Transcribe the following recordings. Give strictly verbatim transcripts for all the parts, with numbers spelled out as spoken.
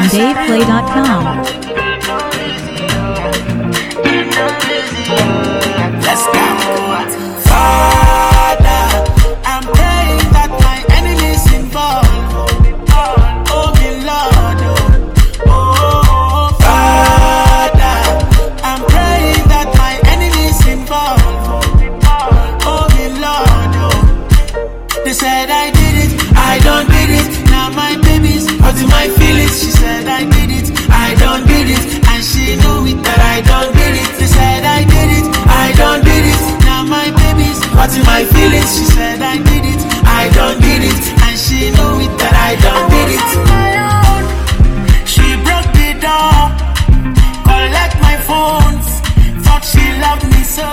dave play dot com. Let's go. Father, I'm praying that my enemies involved. Oh, me Lord, oh, oh, Father, I'm praying that my enemies involved. Oh, me Lord, oh. They said I did it, I don't did it. Now my baby's hurting my feelings. She said I did it, I don't did it, and she knew it that I don't did it. They said I did it, I don't did it. Now my baby's hurting my feelings. She said I did it, I don't did it, and she knew it that I don't did it. She broke the door, collect my phones, thought she loved me so.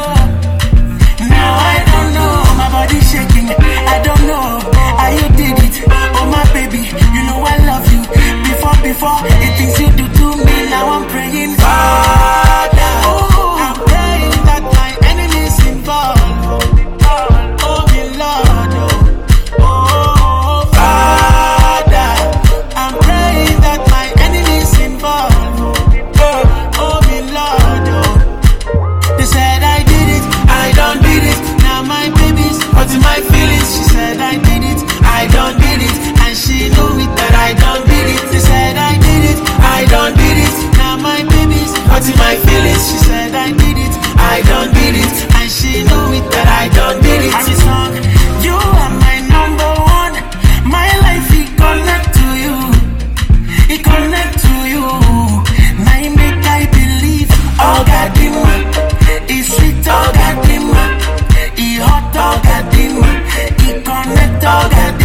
Now I don't know, my body shaking. I don't know how you did it. Oh my baby, you know I love you. Before, before, the things you do to me. Now I'm praying, Father, oh, I'm praying that my enemies involved. Oh, me Lord, oh, oh, Father, I'm praying that my enemies involved. Oh, oh, me Lord, oh. They said I did it, I don't did it. Now my baby's hurting my feelings. She said I did it, I don't did it, and she knew it that I don't did it. They said I did it, I don't did it. Now my baby's hurting my feelings. She said I did it, I don't did it, and she knew it that I don't did it. I'm a song, you are my number one. My life it connect to you, it connect to you. Now you make I believe. Oh God, it's sweet. Oh God, it hot. Oh God, it connect. Oh God,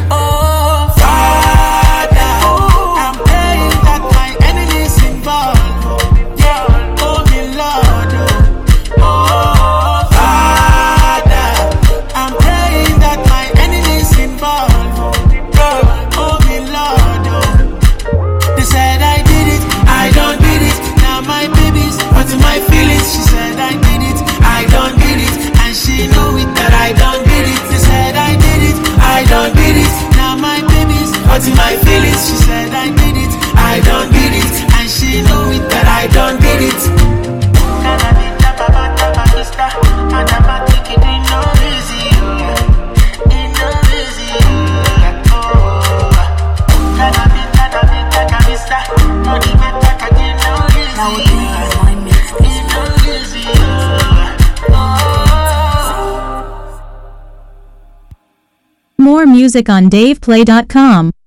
oh Father, oh, I'm praying that my enemies involved. Yeah, oh me Lord, oh, oh Father, I'm praying that my enemies involved. Yeah, oh me Lord, oh. They said I did it, I don't did it. Now my baby's hurting my feelings. She said I did it, I don't did it, and she knew it that I don't did it. They said I did it, I don't did it. Now my baby's hurting my feelings. She said I did it, I don't did it, and she knew it that I don't did it. More music on dave play dot com.